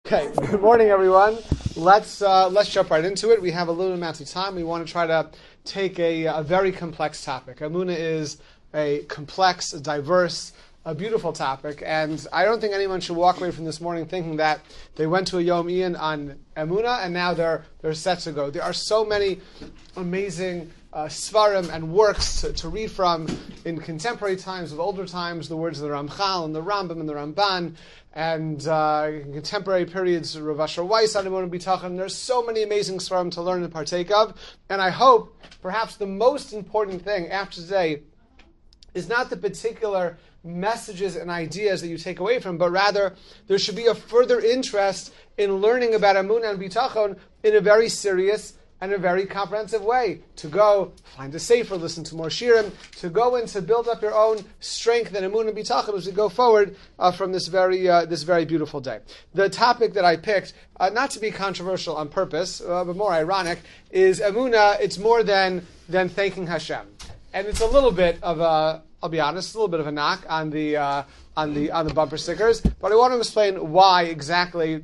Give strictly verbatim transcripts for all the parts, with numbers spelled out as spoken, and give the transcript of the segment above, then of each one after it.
Okay, good morning, everyone. Let's uh, let's jump right into it. We have a little amount of time. We want to try to take a, a very complex topic. Emunah is a complex, a diverse, a beautiful topic, and I don't think anyone should walk away from this morning thinking that they went to a Yom Ian on Emunah and now they're they're set to go. There are so many amazing uh, svarim and works to, to read from in contemporary times, of older times, the words of the Ramchal and the Rambam and the Ramban, and uh, in contemporary periods, Rav Asher Weiss on Emunah B'tachon. There's so many amazing svarim to learn and partake of, and I hope perhaps the most important thing after today is not the particular messages and ideas that you take away from, but rather there should be a further interest in learning about Emunah and Bitachon in a very serious and a very comprehensive way. To go find a sefer, listen to more shirim, to go and to build up your own strength in Emunah and Bitachon as we go forward uh, from this very uh, this very beautiful day. The topic that I picked, uh, not to be controversial on purpose, uh, but more ironic, is Emunah. It's more than than thanking Hashem, and it's a little bit of a I'll be honest, a little bit of a knock on the uh, on the on the bumper stickers, but I want to explain why exactly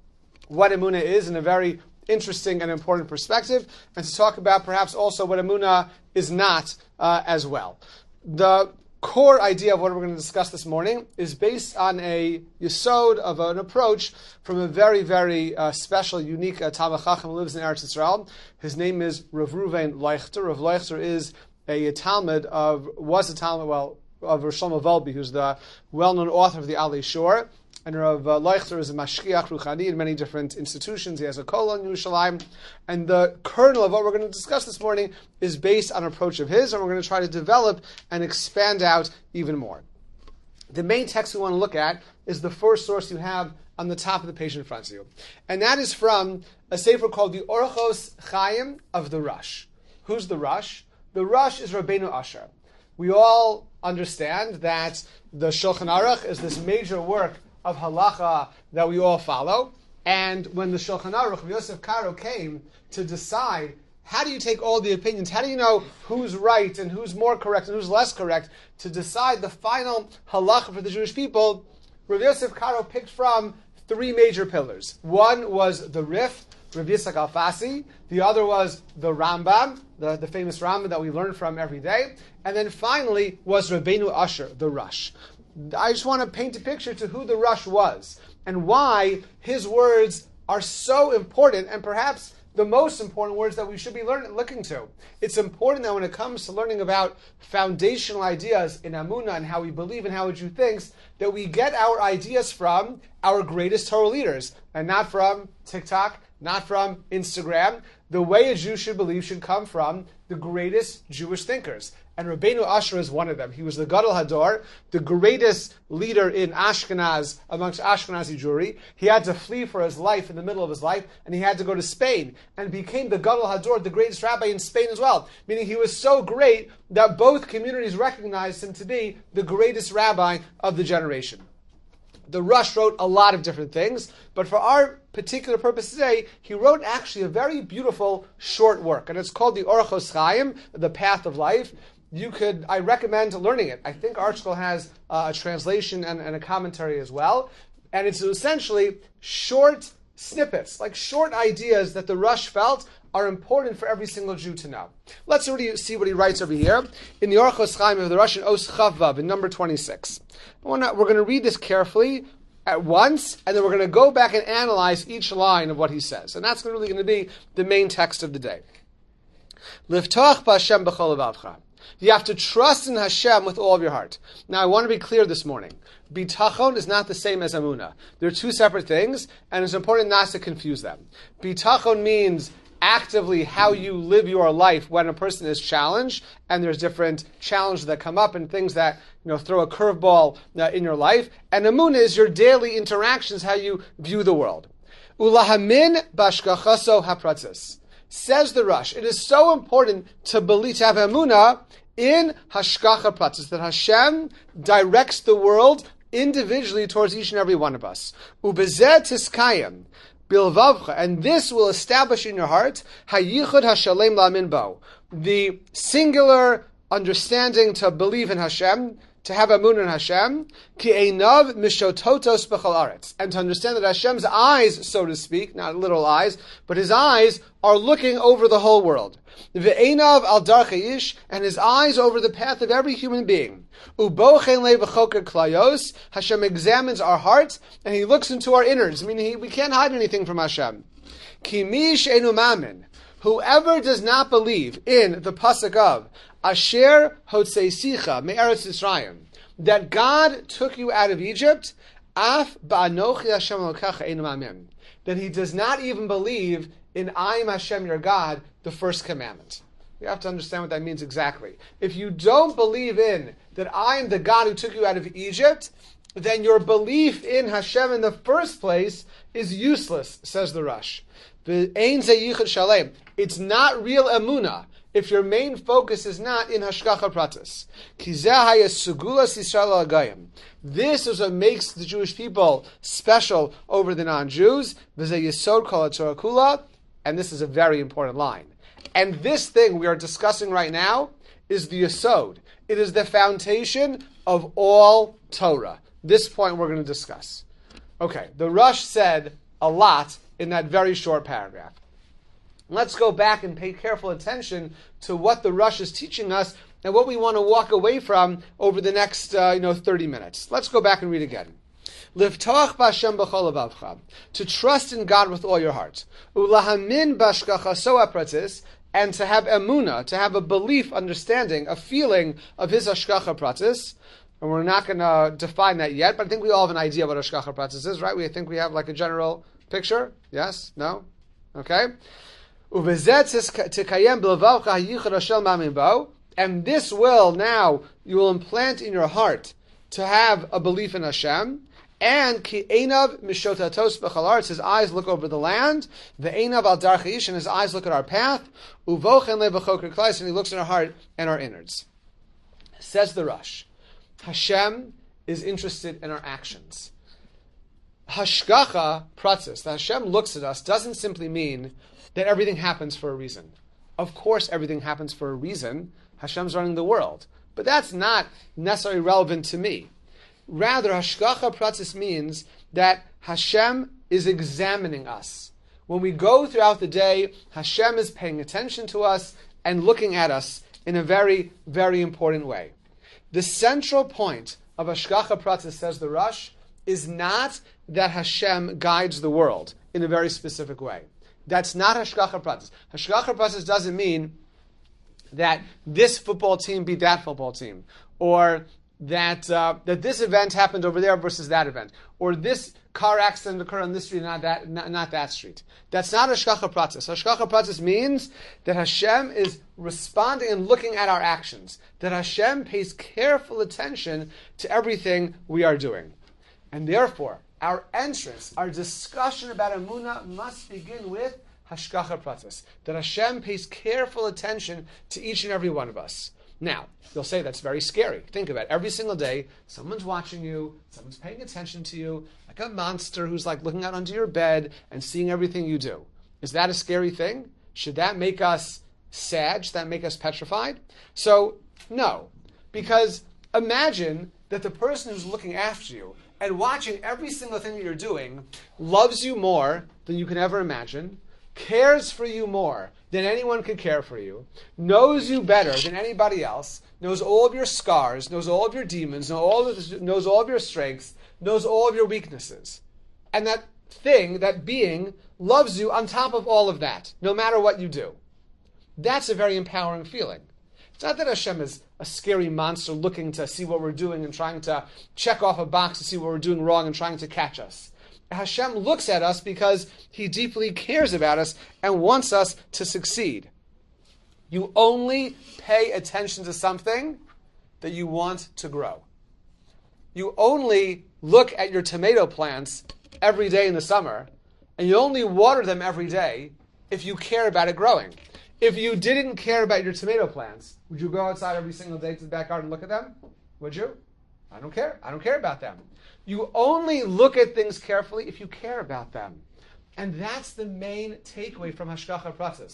what Emunah is in a very interesting and important perspective, and to talk about perhaps also what Emunah is not uh, as well. The core idea of what we're going to discuss this morning is based on a yesod of an approach from a very, very uh, special, unique uh, Talmid Chacham who lives in Eretz Yisrael. His name is Rav Ruvain Leichter. Rav Leichter is a Talmud of, was a Talmud, well, of Rosh Shlomo Volbe, who's the well-known author of the Alei Shor. And Rav uh, Leichter is a Mashkiach Ruchani in many different institutions. He has a kol in Yerushalayim. And the kernel of what we're going to discuss this morning is based on an approach of his, and we're going to try to develop and expand out even more. The main text we want to look at is the first source you have on the top of the page in front of you. And that is from a sefer called the Orchos Chaim of the Rush. Who's the Rush? The Rush is Rabbeinu Asher. We all understand that the Shulchan Aruch is this major work of halacha that we all follow. And when the Shulchan Aruch, Yosef Karo, came to decide how do you take all the opinions, how do you know who's right and who's more correct and who's less correct, to decide the final halacha for the Jewish people, Rav Yosef Karo picked from three major pillars. One was the Rif, Rav Yitzchak Alfasi. The other was the Rambam, the, the famous Rambam that we learn from every day. And then finally was Rabbeinu Asher, the Rush. I just want to paint a picture to who the Rush was and why his words are so important, and perhaps the most important words that we should be learning, looking to. It's important that when it comes to learning about foundational ideas in Emunah and how we believe and how a Jew thinks, that we get our ideas from our greatest Torah leaders and not from TikTok, not from Instagram. The way a Jew should believe should come from the greatest Jewish thinkers. And Rabbeinu Asher is one of them. He was the Gadol Hador, the greatest leader in Ashkenaz, amongst Ashkenazi Jewry. He had to flee for his life in the middle of his life, and he had to go to Spain, and became the Gadol Hador, the greatest rabbi in Spain as well. Meaning he was so great that both communities recognized him to be the greatest rabbi of the generation. The Rush wrote a lot of different things, but for our particular purpose today, he wrote actually a very beautiful short work, and it's called the Orchos Chaim, the Path of Life. You could, I recommend learning it. I think ArtScroll has uh, a translation and, and a commentary as well, and it's essentially short snippets, like short ideas that the Rush felt are important for every single Jew to know. Let's already see what he writes over here in the Orchos Chaim of the Rush in Os Chavvav in number twenty-six. We're going to read this carefully at once, and then we're going to go back and analyze each line of what he says. And that's really going to be the main text of the day. Liftach b'Hashem b'chol levavcha. You have to trust in Hashem with all of your heart. Now, I want to be clear this morning. Bitachon is not the same as Emunah. They're two separate things, and it's important not to confuse them. Bitachon means actively how you live your life when a person is challenged, and there's different challenges that come up and things that, you know, throw a curveball uh, in your life. And Emunah is your daily interactions, how you view the world. Ulahamin bashkachaso hapratzis. Says the Rush, it is so important to believe, to have Emunah in hashgacha pratzis, that Hashem directs the world individually towards each and every one of us. Ubezeh tiskayim bilvavcha, and this will establish in your heart hayichud hashalem lamin bo, the singular understanding to believe in Hashem, to have emunah in Hashem, ki einav mishototos b'chol aretz, and to understand that Hashem's eyes, so to speak, not literal eyes, but his eyes are looking over the whole world. Ve'einav al darchei ish, and his eyes over the path of every human being. Ubochen le v'choker klayos, Hashem examines our hearts, and he looks into our innards, meaning he, we can't hide anything from Hashem. Ki mish enu mamin, whoever does not believe in the pasuk of Asher Hotzeisicha Me'eretz Yisrael, that God took you out of Egypt, Af Ba'anochi Hashem Elokecha Einu Ma'amin, then he does not even believe in I am Hashem your God, the first commandment. You have to understand what that means exactly. If you don't believe in that I am the God who took you out of Egypt, then your belief in Hashem in the first place is useless, says the Rush. It's not real emunah if your main focus is not in hashgacha pratis. This is what makes the Jewish people special over the non-Jews. And this is a very important line. And this thing we are discussing right now is the yesod. It is the foundation of all Torah. This point we're going to discuss. Okay, the Rush said a lot in that very short paragraph. Let's go back and pay careful attention to what the Rush is teaching us and what we want to walk away from over the next uh, you know, thirty minutes. Let's go back and read again. Livtoach b'Hashem b'chol levavcha, to trust in God with all your heart. Ulahamin b'ashgachaso pratis, and to have emunah, to have a belief, understanding, a feeling of his hashgacha pratis. And we're not going to define that yet, but I think we all have an idea what hashgacha pratis is, right? We think we have like a general picture? Yes? No? Okay? And this will now, you will implant in your heart to have a belief in Hashem. And ki einav mishotatos b'chalarts, his eyes look over the land. The einav al darcheish, and his eyes look at our path. Uvochen le v'choker klais, and he looks in our heart and our innards. Says the Rush, Hashem is interested in our actions. Hashgacha pratis, that Hashem looks at us, doesn't simply mean that everything happens for a reason. Of course everything happens for a reason. Hashem's running the world. But that's not necessarily relevant to me. Rather, hashgacha pratis means that Hashem is examining us. When we go throughout the day, Hashem is paying attention to us and looking at us in a very, very important way. The central point of hashgacha pratis, says the Rush, is not that Hashem guides the world in a very specific way. That's not hashgacha pratis. Hashgacha pratis doesn't mean that this football team beat that football team, or that uh, that this event happened over there versus that event, or this car accident occurred on this street and not that, not, not that street. That's not hashgacha pratis. Hashgacha pratis means that Hashem is responding and looking at our actions, that Hashem pays careful attention to everything we are doing. And therefore, our entrance, our discussion about emunah must begin with hashgacha pratis, that Hashem pays careful attention to each and every one of us. Now, you'll say that's very scary. Think about it. Every single day, someone's watching you, someone's paying attention to you, like a monster who's like looking out under your bed and seeing everything you do. Is that a scary thing? Should that make us sad? Should that make us petrified? So, no. Because imagine that the person who's looking after you and watching every single thing that you're doing loves you more than you can ever imagine, cares for you more than anyone could care for you, knows you better than anybody else, knows all of your scars, knows all of your demons, knows all of, knows all of your strengths, knows all of your weaknesses. And that thing, that being, loves you on top of all of that, no matter what you do. That's a very empowering feeling. It's not that Hashem is a scary monster looking to see what we're doing and trying to check off a box to see what we're doing wrong and trying to catch us. Hashem looks at us because He deeply cares about us and wants us to succeed. You only pay attention to something that you want to grow. You only look at your tomato plants every day in the summer, and you only water them every day if you care about it growing. If you didn't care about your tomato plants, would you go outside every single day to the backyard and look at them? Would you? I don't care. I don't care about them. You only look at things carefully if you care about them. And that's the main takeaway from hashgacha pratis.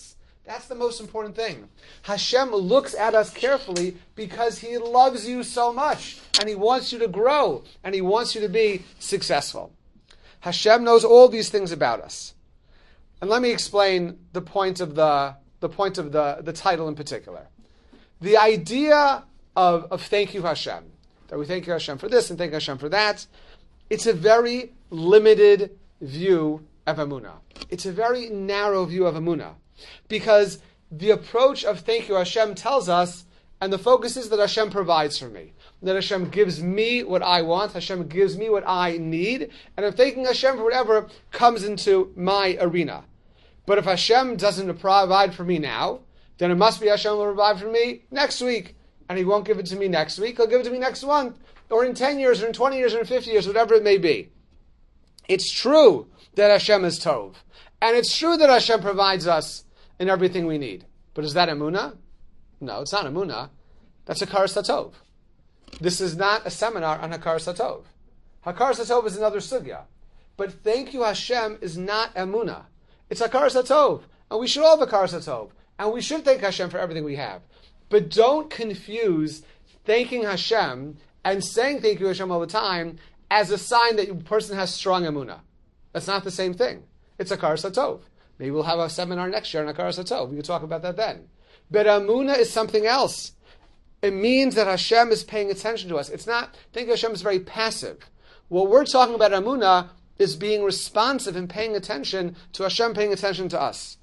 That's the most important thing. Hashem looks at us carefully because He loves you so much, and He wants you to grow, and He wants you to be successful. Hashem knows all these things about us. And let me explain the point of the the point of the, the title in particular. The idea of, of thank you Hashem, that we thank you Hashem for this and thank Hashem for that, it's a very limited view of Emunah. It's a very narrow view of Emunah. Because the approach of thank you Hashem tells us, and the focus is that Hashem provides for me. That Hashem gives me what I want, Hashem gives me what I need, and I'm thanking Hashem for whatever comes into my arena. But if Hashem doesn't provide for me now, then it must be Hashem will provide for me next week. And He won't give it to me next week, He'll give it to me next month, or in ten years, or in twenty years, or in fifty years, whatever it may be. It's true that Hashem is Tov. And it's true that Hashem provides us in everything we need. But is that Emunah? No, it's not Emunah. That's Hakaras HaTov. This is not a seminar on Hakaras HaTov. Hakaras HaTov is another sugya. But thank you Hashem is not Emunah. It's Hakaras HaTov. And we should all have Hakaras HaTov. And we should thank Hashem for everything we have. But don't confuse thanking Hashem and saying thank you Hashem all the time as a sign that a person has strong Emunah. That's not the same thing. It's Hakaras HaTov. Maybe we'll have a seminar next year on Hakaras HaTov. We can talk about that then. But Emunah is something else. It means that Hashem is paying attention to us. It's not, thank you Hashem is very passive. What we're talking about Emunah is being responsive and paying attention to Hashem paying attention to us.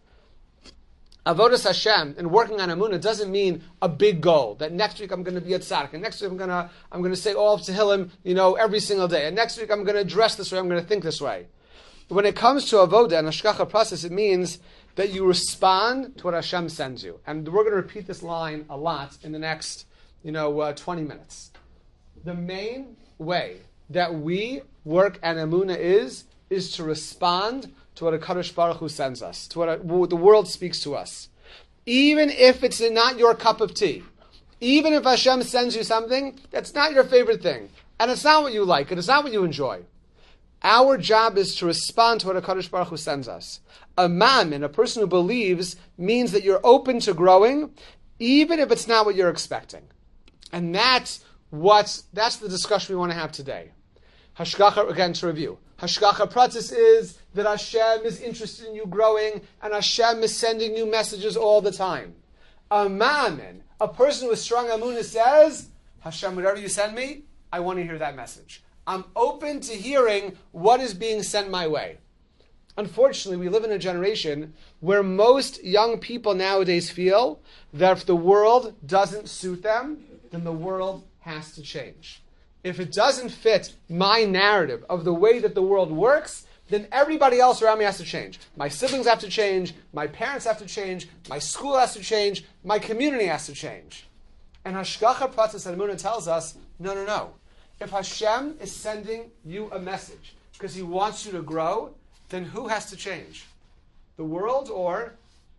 Avodas Hashem and working on Emunah doesn't mean a big goal, that next week I'm going to be at tzaddik, and next week I'm going to I'm going to say all of Tehillim, you know, every single day, and next week I'm going to dress this way, I'm going to think this way. When it comes to avodah and hashgacha process, it means that you respond to what Hashem sends you. And we're going to repeat this line a lot in the next, you know, uh, twenty minutes. The main way that we work at Emunah is, is to respond to what HaKadosh Baruch Hu sends us, to what, a, what the world speaks to us. Even if it's not your cup of tea, even if Hashem sends you something that's not your favorite thing, and it's not what you like, and it's not what you enjoy, our job is to respond to what HaKadosh Baruch Hu sends us. A ma'amin, a person who believes, means that you're open to growing, even if it's not what you're expecting. And that's what, that's the discussion we want to have today. Hashgacha, again to review. Hashgacha pratis is that Hashem is interested in you growing, and Hashem is sending you messages all the time. A ma'amin, a person with strong emunah says, Hashem, whatever you send me, I want to hear that message. I'm open to hearing what is being sent my way. Unfortunately, we live in a generation where most young people nowadays feel that if the world doesn't suit them, then the world has to change. If it doesn't fit my narrative of the way that the world works, then everybody else around me has to change. My siblings have to change, my parents have to change, my school has to change, my community has to change. And Hashgacha Pratis and Emunah tells us, no, no, no. If Hashem is sending you a message because He wants you to grow, then who has to change? The world or,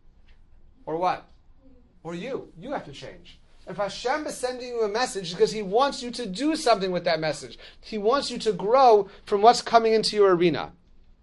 or what? Or you. You have to change. If Hashem is sending you a message because He wants you to do something with that message. He wants you to grow from what's coming into your arena.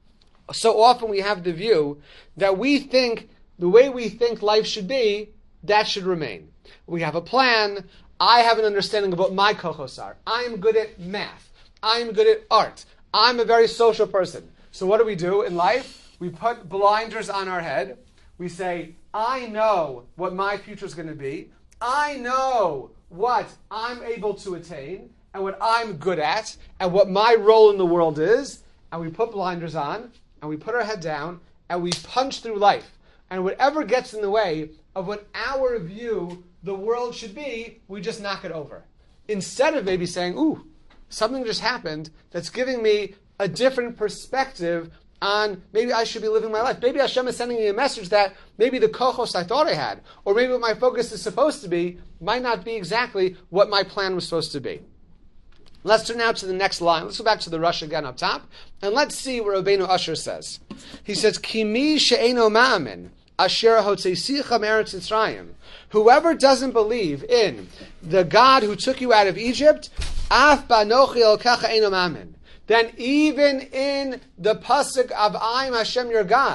So often we have the view that we think the way we think life should be, that should remain. We have a plan. I have an understanding of what my kochos are. I am good at math. I am good at art. I'm a very social person. So what do we do in life? We put blinders on our head. We say, I know what my future is going to be. I know what I'm able to attain and what I'm good at and what my role in the world is. And we put blinders on and we put our head down and we punch through life. And whatever gets in the way of what our view the world should be, we just knock it over. Instead of maybe saying, ooh, something just happened that's giving me a different perspective on maybe I should be living my life. Maybe Hashem is sending me a message that maybe the kochos I thought I had, or maybe what my focus is supposed to be, might not be exactly what my plan was supposed to be. Let's turn now to the next line. Let's go back to the Rush again up top, and let's see what Rabbeinu Usher says. He says, Kimi she'eno ma'amin, asher hotzeisicha me'eretz Mitzrayim. Whoever doesn't believe in the God who took you out of Egypt, af ba'anochi elokecha eno ma'amin. Then even in the pasuk of I am Hashem your God, the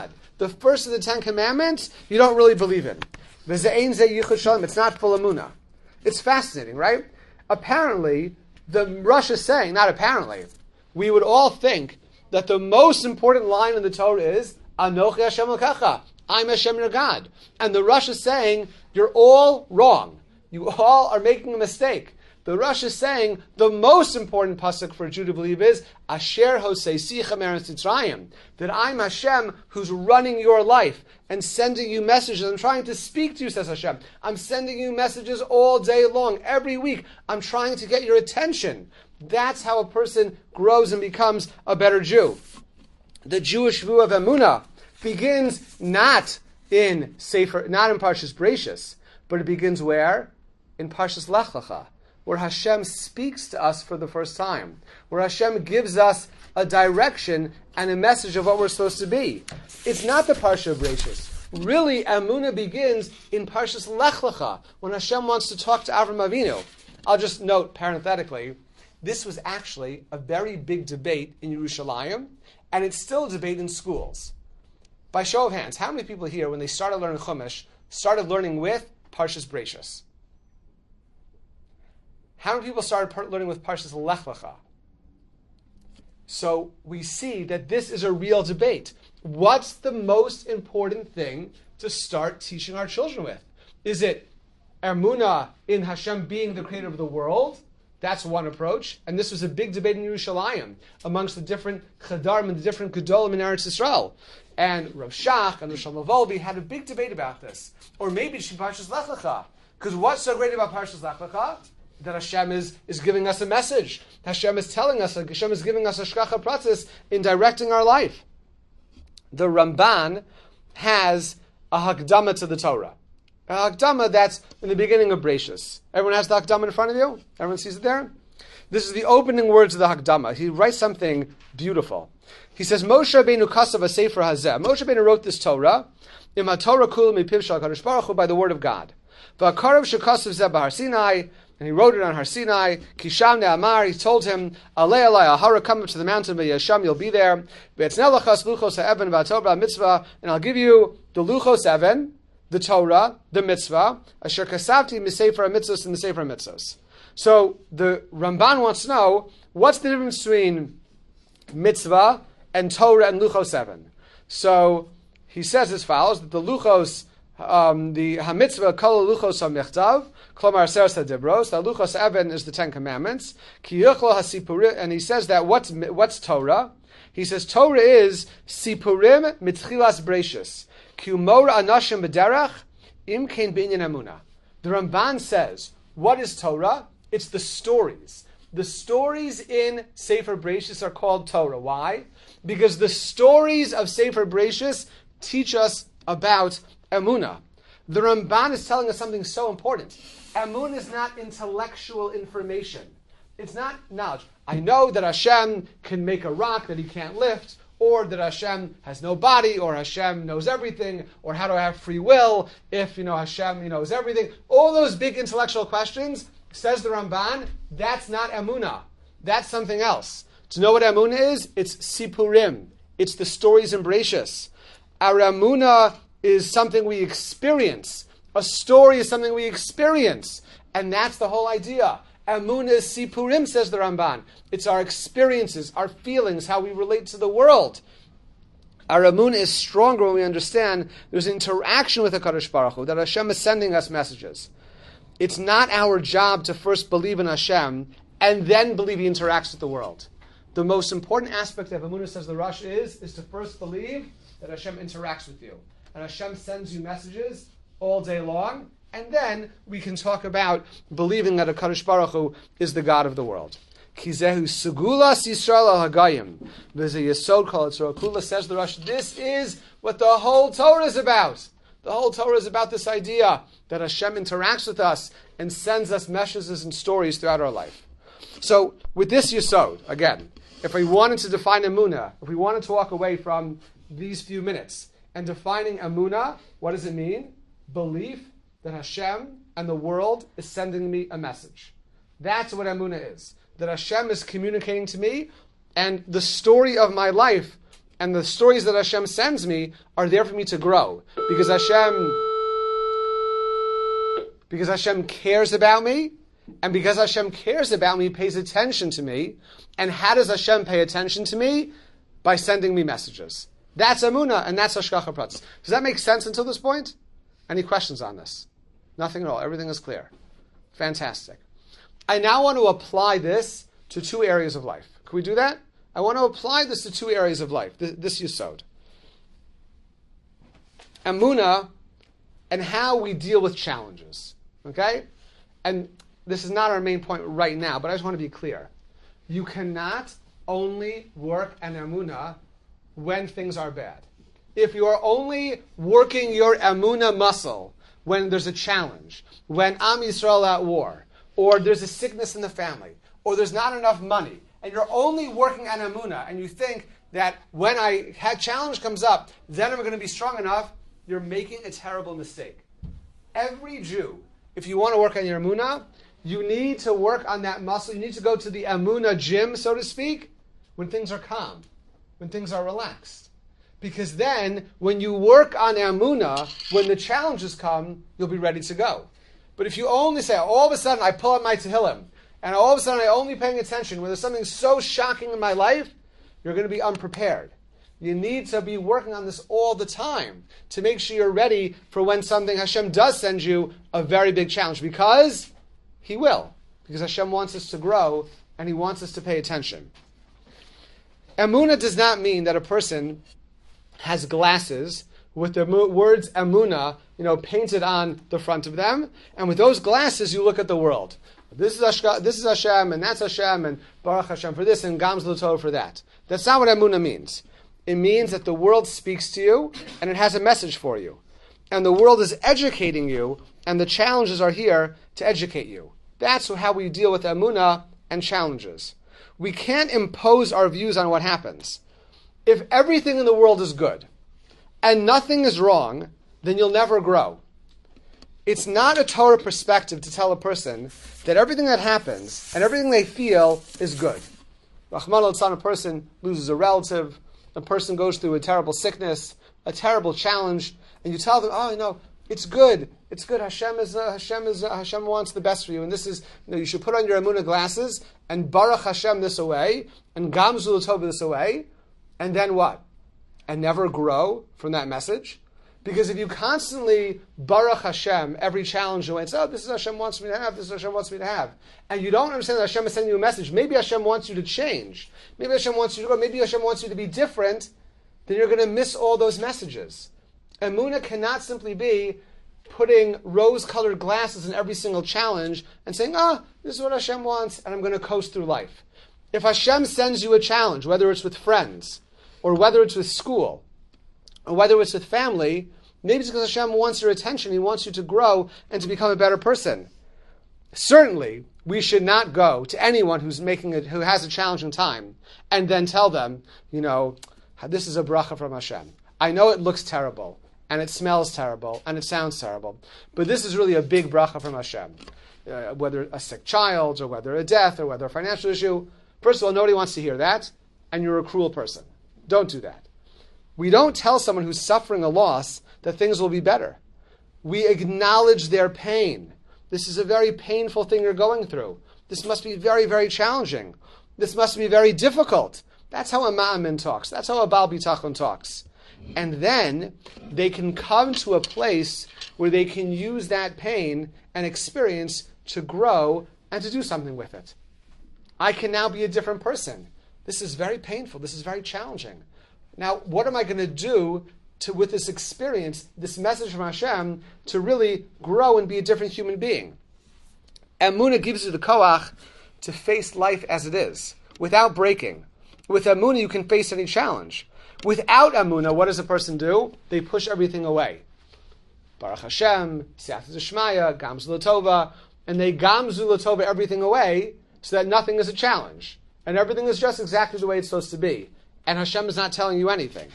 the first of the Ten Commandments, you don't really believe in. It's not full emunah. It's fascinating, right? Apparently, the Rosh is saying, not apparently, we would all think that the most important line in the Torah is, Anochi Hashem Elokecha, I'm Hashem your God. And the Rosh is saying, you're all wrong. You all are making a mistake. The Rosh is saying the most important pasuk for a Jew to believe is Asher Hoseisicha Meretz Mitzrayim, that I'm Hashem who's running your life and sending you messages. I'm trying to speak to you, says Hashem. I'm sending you messages all day long, every week. I'm trying to get your attention. That's how a person grows and becomes a better Jew. The Jewish view of Emunah begins not in Sefer, not in Parshas Bereishis, but it begins where? In Parshas Lech Lecha, where Hashem speaks to us for the first time, where Hashem gives us a direction and a message of what we're supposed to be. It's not the Parsha of Bereishis. Really, Emunah begins in Parshas Lech Lecha, when Hashem wants to talk to Avram Avinu. I'll just note, parenthetically, this was actually a very big debate in Yerushalayim, and it's still a debate in schools. By show of hands, how many people here, when they started learning Chumash, started learning with Parshas Bereishis? How many people started par- learning with Parshas Lech Lecha? So we see that this is a real debate. What's the most important thing to start teaching our children with? Is it Emunah in Hashem being the creator of the world? That's one approach. And this was a big debate in Yerushalayim amongst the different Chadarim and the different Gedolim in Eretz Yisrael. And Rav Shach and Rosh Volvi had a big debate about this. Or maybe it should be Parshas Lech Lecha. Because what's so great about Parshas Lech Lecha? That Hashem is, is giving us a message. Hashem is telling us, Hashem is giving us a shkacha pratzis in directing our life. The Ramban has a Hakdama to the Torah. A Hakdama that's in the beginning of Bereishis. Everyone has the Hakdama in front of you? Everyone sees it there? This is the opening words of the Hakdama. He writes something beautiful. He says, Moshe Rabbeinu kasav ha-sefer hazeh. Moshe Rabbeinu wrote this Torah, im ha-Torah kula mipiv shel HaKadosh Baruch Hu, by the word of God. V'akarav shekasav zeh b'Har Sinai, and he wrote it on Har Sinai. Kisham ne'amar, he told him, Alei alai ahara, come up to the mountain, v'yasham, you'll be there. V'etznei lachas luchos ha'evan v'atorah mitzvah, and I'll give you the luchos even, the Torah, the mitzvah, asher kasavti misefer mitzvos and the sefer mitzvos. So the Ramban wants to know, what's the difference between mitzvah and Torah and luchos seven? So he says as follows, that the luchos, um, the ha-mitzvah, kol luchos ha-michtav, klomar seres ha-dibros, the luchos even is the Ten Commandments, ki yuchlo ha-sipurim, and he says that what's, what's Torah? He says Torah is sipurim mitchilas Bereishis, ki umor anashim b'derech, im kein b'inyan emunah. The Ramban says, what is Torah? It's the stories. The stories in Sefer Bereishis are called Torah. Why? Because the stories of Sefer Bereishis teach us about Emunah. The Ramban is telling us something so important. Emunah is not intellectual information. It's not knowledge. I know that Hashem can make a rock that he can't lift, or that Hashem has no body, or Hashem knows everything, or how do I have free will if, you know, Hashem knows everything. All those big intellectual questions, says the Ramban, that's not Emunah. That's something else. To know what Emunah is, it's Sipurim. It's the stories in Bereishis. Our Emunah is something we experience. A story is something we experience. And that's the whole idea. Emunah is Sipurim, says the Ramban. It's our experiences, our feelings, how we relate to the world. Our Emunah is stronger when we understand there's interaction with HaKadosh Baruch Hu, that Hashem is sending us messages. It's not our job to first believe in Hashem and then believe he interacts with the world. The most important aspect of Emunah, says the Rosh, is, is to first believe that Hashem interacts with you. And Hashem sends you messages all day long, and then we can talk about believing that HaKadosh Baruch Hu is the God of the world. Kizehu Segulas Yisrael Hagayim. V'zeh Yesod Kol Yitzro Kula, says the Rosh, this is what the whole Torah is about. The whole Torah is about this idea that Hashem interacts with us and sends us messages and stories throughout our life. So, with this Yesod, again, if we wanted to define Emunah, if we wanted to walk away from these few minutes and defining Emunah, what does it mean? Belief that Hashem and the world is sending me a message. That's what Emunah is. That Hashem is communicating to me, and the story of my life And the stories that Hashem sends me are there for me to grow. Because Hashem, because Hashem cares about me, and because Hashem cares about me, pays attention to me. And how does Hashem pay attention to me? By sending me messages. That's Emunah, and that's Hashgacha Pratis. Does that make sense until this point? Any questions on this? Nothing at all. Everything is clear. Fantastic. I now want to apply this to two areas of life. Can we do that? I want to apply this to two areas of life, this, this Yesod. Emunah and how we deal with challenges. Okay? And this is not our main point right now, but I just want to be clear. You cannot only work an Emunah when things are bad. If you are only working your Emunah muscle when there's a challenge, when Am Yisrael at war, or there's a sickness in the family, or there's not enough money, and you're only working on Emunah, and you think that when a challenge comes up, then I'm going to be strong enough, you're making a terrible mistake. Every Jew, if you want to work on your Emunah, you need to work on that muscle. You need to go to the Emunah gym, so to speak, when things are calm, when things are relaxed. Because then, when you work on Emunah, when the challenges come, you'll be ready to go. But if you only say, all of a sudden I pull out my Tehillim, and all of a sudden I'm only paying attention when there's something so shocking in my life, you're going to be unprepared. You need to be working on this all the time to make sure you're ready for when something Hashem does send you a very big challenge. Because He will. Because Hashem wants us to grow, and He wants us to pay attention. Emunah does not mean that a person has glasses with the words Emunah, you know, painted on the front of them, and with those glasses you look at the world. This is Hashka, this is Hashem, and that's Hashem, and Baruch Hashem for this, and Gamz L'Tov for that. That's not what Emunah means. It means that the world speaks to you, and it has a message for you. And the world is educating you, and the challenges are here to educate you. That's how we deal with Emunah and challenges. We can't impose our views on what happens. If everything in the world is good, and nothing is wrong, then you'll never grow. It's not a Torah perspective to tell a person that everything that happens and everything they feel is good. Rahman al-Tzan, a person loses a relative, a person goes through a terrible sickness, a terrible challenge, and you tell them, oh, you know, it's good, it's good. Hashem is uh, Hashem is uh, Hashem wants the best for you, and this is, you know, you should put on your Emunah glasses and Baruch Hashem this away and Gamz L'Tov this away, and then what? And never grow from that message? Because if you constantly Baruch Hashem every challenge away and say, oh, this is what Hashem wants me to have, this is what Hashem wants me to have, and you don't understand that Hashem is sending you a message, maybe Hashem wants you to change, maybe Hashem wants you to grow, maybe Hashem wants you to be different, then you're going to miss all those messages. Emunah cannot simply be putting rose-colored glasses in every single challenge and saying, ah, oh, this is what Hashem wants, and I'm going to coast through life. If Hashem sends you a challenge, whether it's with friends, or whether it's with school, or whether it's with family, maybe it's because Hashem wants your attention, He wants you to grow and to become a better person. Certainly, we should not go to anyone who's making a, who has a challenging time and then tell them, you know, this is a bracha from Hashem. I know it looks terrible, and it smells terrible, and it sounds terrible, but this is really a big bracha from Hashem. Uh, whether a sick child, or whether a death, or whether a financial issue. First of all, nobody wants to hear that, and you're a cruel person. Don't do that. We don't tell someone who's suffering a loss that things will be better. We acknowledge their pain. This is a very painful thing you're going through. This must be very, very challenging. This must be very difficult. That's how a ma'amin talks. That's how a Baal Bitachon talks. And then they can come to a place where they can use that pain and experience to grow and to do something with it. I can now be a different person. This is very painful. This is very challenging. Now, what am I going to do to, with this experience, this message from Hashem, to really grow and be a different human being? Emunah gives you the koach to face life as it is, without breaking. With Emunah, you can face any challenge. Without Emunah, what does a person do? They push everything away. Baruch Hashem, Siyata D'Shmaya, Gamz L'Tova, and they Gamz L'Tova everything away so that nothing is a challenge. And everything is just exactly the way it's supposed to be. And Hashem is not telling you anything.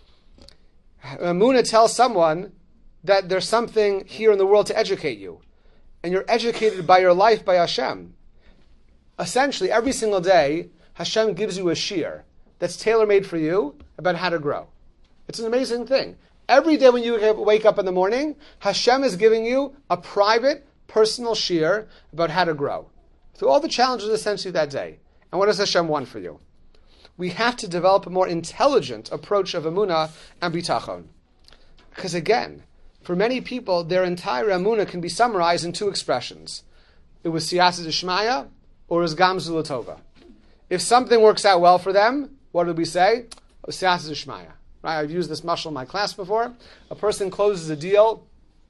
Emunah tells someone that there's something here in the world to educate you. And you're educated by your life by Hashem. Essentially, every single day, Hashem gives you a shiur. that's tailor-made for you about how to grow. It's an amazing thing. Every day when you wake up in the morning, Hashem is giving you a private, personal shiur about how to grow through all the challenges essentially that day. And what does Hashem want for you? We have to develop a more intelligent approach of emunah and bitachon. Because again, for many people, their entire emunah can be summarized in two expressions. It was siyasa d'shmaya or it was gamzu l'tova. If something works out well for them, what do we say? Siyasa d'shmaya. Right? I've used this mashal in my class before. A person closes a deal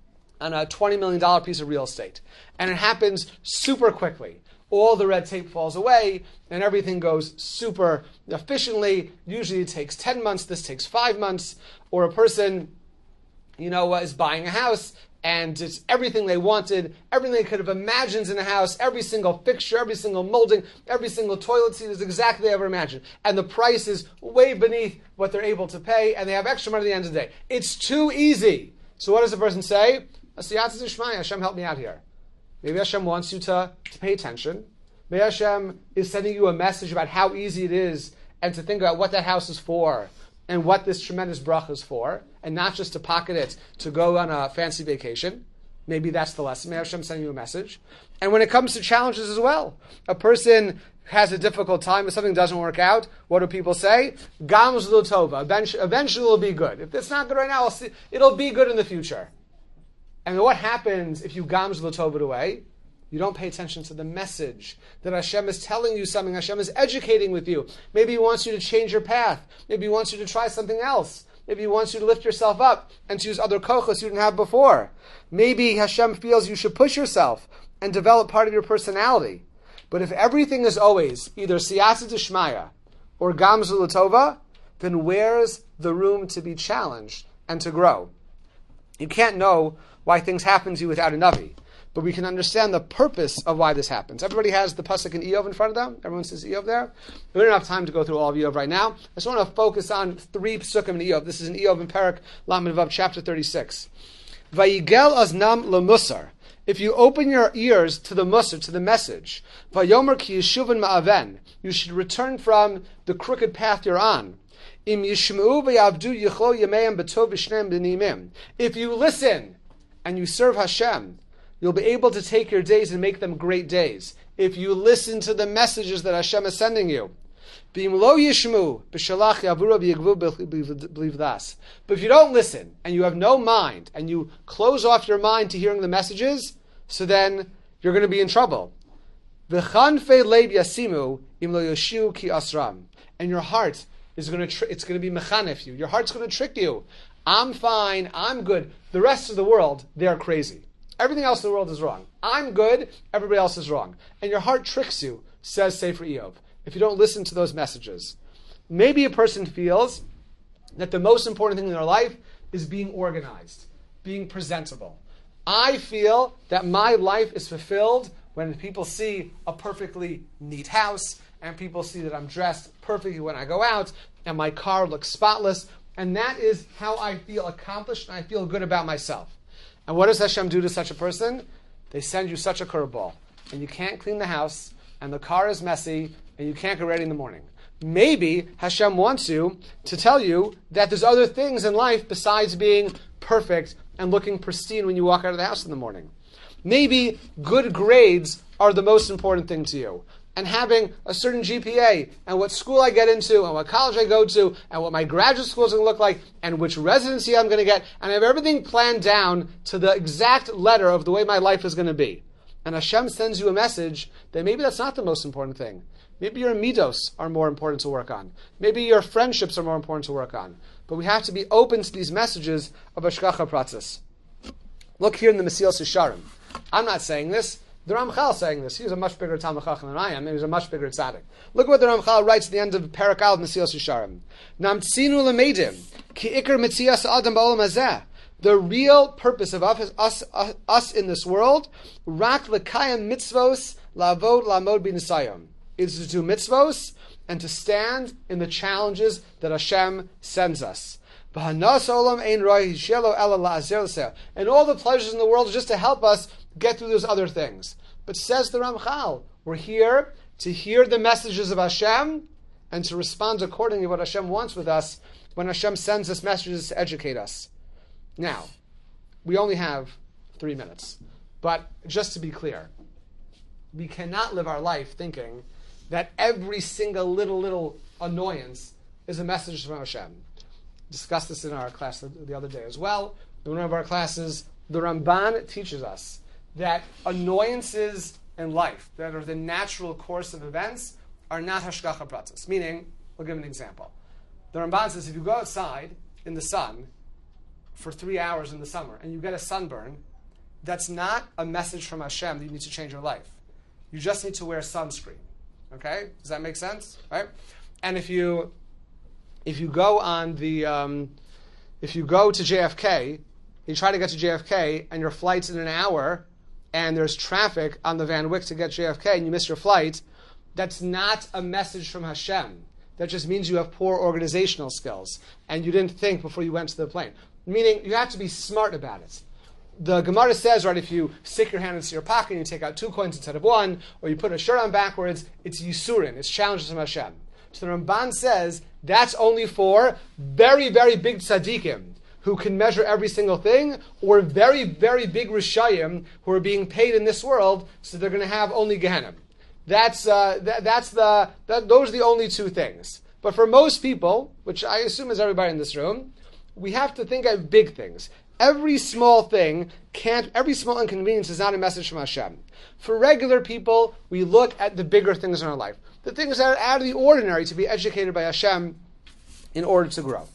on a twenty million dollars piece of real estate. And it happens super quickly. All the red tape falls away, and everything goes super efficiently. Usually it takes ten months, this takes five months. Or a person, you know, is buying a house, and it's everything they wanted, everything they could have imagined in a house, every single fixture, every single molding, every single toilet seat is exactly they ever imagined. And the price is way beneath what they're able to pay, and they have extra money at the end of the day. It's too easy. So what does the person say? Asiyatz Ishmaya, Hashem, help me out here. Maybe Hashem wants you to, to pay attention. Maybe Hashem is sending you a message about how easy it is and to think about what that house is for and what this tremendous bracha is for, and not just to pocket it to go on a fancy vacation. Maybe that's the lesson. Maybe Hashem sending you a message. And when it comes to challenges as well, a person has a difficult time, if something doesn't work out, what do people say? Gamz l'tova. Eventually, eventually it'll be good. If it's not good right now, I'll see, it'll be good in the future. And what happens if you gamz l'tova away? You don't pay attention to the message that Hashem is telling you something. Hashem is educating with you. Maybe He wants you to change your path. Maybe He wants you to try something else. Maybe He wants you to lift yourself up and to use other kochos you didn't have before. Maybe Hashem feels you should push yourself and develop part of your personality. But if everything is always either siyasa d'shmaya or gamzu l'tova, then where's the room to be challenged and to grow? You can't know why things happen to you without a navi. But we can understand the purpose of why this happens. Everybody has the pasuk in Eov in front of them. Everyone says Eov there. We don't have time to go through all of Eov right now. I just want to focus on three psukim in Eov. This is in Eov in Parak Lamed Vav, chapter thirty-six. Vayigel aznam lemusar. If you open your ears to the musar, to the message, vayomer ki yeshuvin ma'aven, you should return from the crooked path you're on. Im yishmeu v'yavdu yichlo yameim b'tov v'shneim b'nimim. If you listen and you serve Hashem, you'll be able to take your days and make them great days. If you listen to the messages that Hashem is sending you. But if you don't listen, and you have no mind, and you close off your mind to hearing the messages, so then you're going to be in trouble. And your heart is going to tri- it's going to be mechanef you. Your heart's going to trick you. I'm fine, I'm good. The rest of the world, they're crazy. Everything else in the world is wrong. I'm good, everybody else is wrong. And your heart tricks you, says Sefer Eov, if you don't listen to those messages. Maybe a person feels that the most important thing in their life is being organized, being presentable. I feel that my life is fulfilled when people see a perfectly neat house, and people see that I'm dressed perfectly when I go out, and my car looks spotless, and that is how I feel accomplished, and I feel good about myself. And what does Hashem do to such a person? They send you such a curveball. And you can't clean the house, and the car is messy, and you can't get ready in the morning. Maybe Hashem wants you to tell you that there's other things in life besides being perfect and looking pristine when you walk out of the house in the morning. Maybe good grades are the most important thing to you. And having a certain G P A, and what school I get into, and what college I go to, and what my graduate school is going to look like, and which residency I'm going to get, and I have everything planned down to the exact letter of the way my life is going to be. And Hashem sends you a message that maybe that's not the most important thing. Maybe your midos are more important to work on. Maybe your friendships are more important to work on. But we have to be open to these messages of Hashgacha Pratzis. Look here in the Mesilas Yesharim. I'm not saying this. The Ramchal is saying this. He was a much bigger Talmid Chacham than I am. He was a much bigger tzaddik. Look what the Ramchal writes at the end of Parak Aleph Mesilas Yesharim. Namtzinu lemedim ki ikar mitzias adam ba'olam hazeh. The real purpose of us, us, us in this world, rak lekayim mitzvos lavod lamod b'nisayim, is to do mitzvos and to stand in the challenges that Hashem sends us. And all the pleasures in the world are just to help us get through those other things. But says the Ramchal, we're here to hear the messages of Hashem and to respond accordingly to what Hashem wants with us when Hashem sends us messages to educate us. Now, we only have three minutes, but just to be clear, we cannot live our life thinking that every single little, little annoyance is a message from Hashem. We discussed this in our class the other day as well. In one of our classes, the Ramban teaches us that annoyances in life that are the natural course of events are not hashgacha pratis. Meaning, we'll give an example. The Ramban says if you go outside in the sun for three hours in the summer and you get a sunburn, that's not a message from Hashem that you need to change your life. You just need to wear sunscreen. Okay? Does that make sense? Right? And if you if you go on the um, if you go to J F K, you try to get to J F K and your flight's in an hour and there's traffic on the Van Wyck to get J F K and you miss your flight, that's not a message from Hashem. That just means you have poor organizational skills and you didn't think before you went to the plane. Meaning, you have to be smart about it. The Gemara says, right, if you stick your hand into your pocket and you take out two coins instead of one, or you put a shirt on backwards, it's Yisurin, it's challenges from Hashem. So the Ramban says, that's only for very, very big tzaddikim, who can measure every single thing, or very, very big Rishayim, who are being paid in this world, so they're going to have only Gehenna. That's uh, th- that's the that, those are the only two things. But for most people, which I assume is everybody in this room, we have to think of big things. Every small thing can't. Every small inconvenience is not a message from Hashem. For regular people, we look at the bigger things in our life, the things that are out of the ordinary, to be educated by Hashem in order to grow.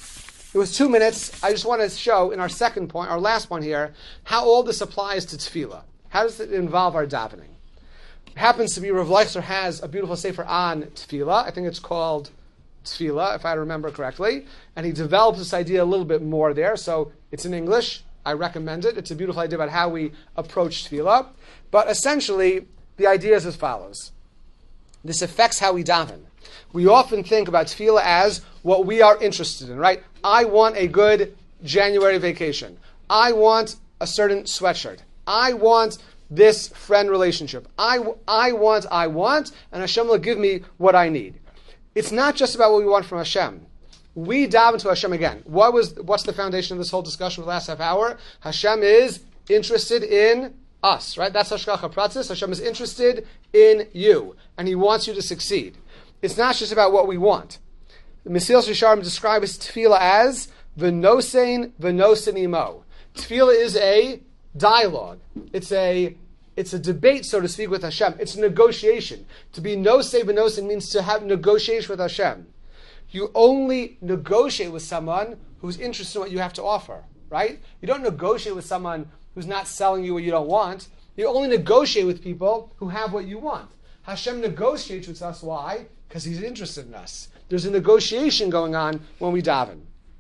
It was two minutes. I just want to show in our second point, our last point here, how all this applies to tefillah. How does it involve our davening? It happens to be Rav Leichter has a beautiful sefer on tefillah. I think it's called Tefillah, if I remember correctly. And he develops this idea a little bit more there. So it's in English. I recommend it. It's a beautiful idea about how we approach tefillah. But essentially, the idea is as follows. This affects how we daven. We often think about tefillah as what we are interested in, right? I want a good January vacation. I want a certain sweatshirt. I want this friend relationship. I, I want, I want, and Hashem will give me what I need. It's not just about what we want from Hashem. We daven to Hashem again. What was, what's the foundation of this whole discussion for the last half hour? Hashem is interested in us, right? That's Hashgacha Pratis. Hashem is interested in you, and He wants you to succeed. It's not just about what we want. The Mesilas Yesharim describes tefillah as v'nosein v'nosen imo. Tefillah is a dialogue. It's a it's a debate, so to speak, with Hashem. It's a negotiation. To be nosei v'nosen means to have negotiation with Hashem. You only negotiate with someone who's interested in what you have to offer, right? You don't negotiate with someone who's not selling you what you don't want. You only negotiate with people who have what you want. Hashem negotiates with us. Why? Because He's interested in us. There's a negotiation going on when we daven.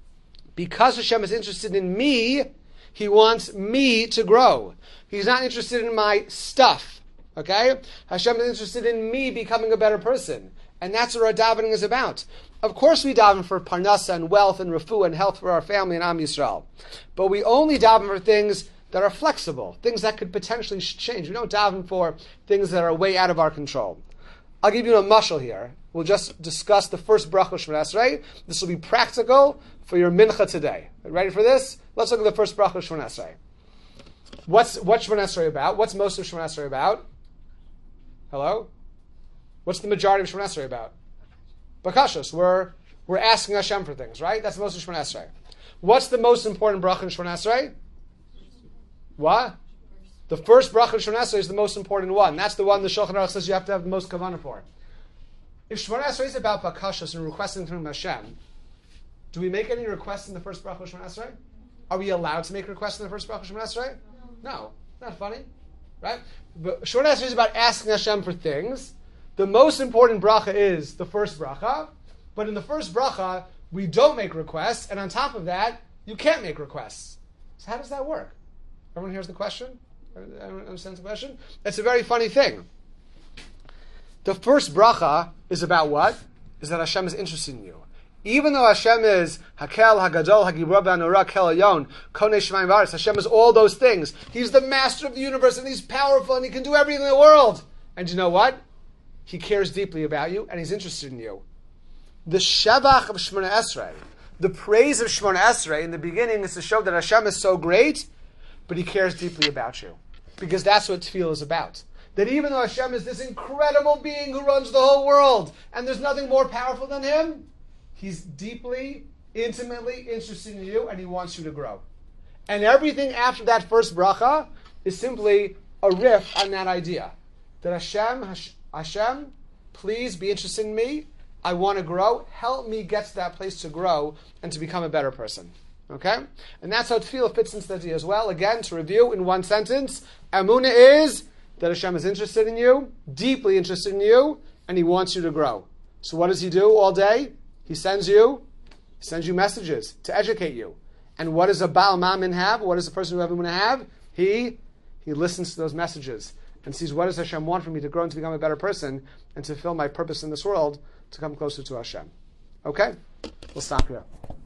Because Hashem is interested in me, He wants me to grow. He's not interested in my stuff. Okay? Hashem is interested in me becoming a better person. And that's what our davening is about. Of course we daven for parnasa and wealth and refuah and health for our family and Am Yisrael. But we only daven for things that are flexible, things that could potentially change. We don't daven for things that are way out of our control. I'll give you a mashal here. We'll just discuss the first bracha of Shemona Esrei. This will be practical for your mincha today. Ready for this? Let's look at the first bracha of Shemona Esrei. What's what's Shemona Esrei about? What's most of Shemona Esrei about? Hello? What's the majority of Shemona Esrei about? Bakashos. We're we're asking Hashem for things, right? That's most of Shemona Esrei. What's the most important bracha in Shemona Esrei? What? The first bracha of Shemona Esrei is the most important one. That's the one the Shulchan Aruch says you have to have the most kavanah for. If Shemona Esrei is about bakashos and requesting from Hashem, do we make any requests in the first bracha of Shemona Esrei? Are we allowed to make requests in the first bracha of Shemona Esrei? No. Not funny, right? But Shemona Esrei is about asking Hashem for things. The most important bracha is the first bracha, but in the first bracha we don't make requests, and on top of that you can't make requests. So how does that work? Everyone hears the question? Everyone understands the question? It's a very funny thing. The first bracha is about what? Is that Hashem is interested in you. Even though Hashem is Hakel, Hagadol, Hagibra, B'Anura, Kel Ayon, Konei Shemayim V'Aretz, Hashem is all those things. He's the master of the universe, and He's powerful, and He can do everything in the world. And you know what? He cares deeply about you, and He's interested in you. The Shevach of Shemona Esrei, the praise of Shemona Esrei in the beginning is to show that Hashem is so great, but He cares deeply about you. Because that's what Tefillah is about. That even though Hashem is this incredible being who runs the whole world, and there's nothing more powerful than Him, He's deeply, intimately interested in you, and He wants you to grow. And everything after that first bracha is simply a riff on that idea. That Hashem, Hashem, please be interested in me. I want to grow. Help me get to that place to grow and to become a better person. Okay? And that's how Tefillah fits into the idea as well. Again, to review in one sentence, Emunah is that Hashem is interested in you, deeply interested in you, and He wants you to grow. So what does He do all day? He sends you, He sends you messages to educate you. And what does a Baal Mamin have? What does the person who have Emunah have? He, he listens to those messages and sees what does Hashem want from me to grow and to become a better person and to fulfill my purpose in this world to come closer to Hashem. Okay? We'll stop here.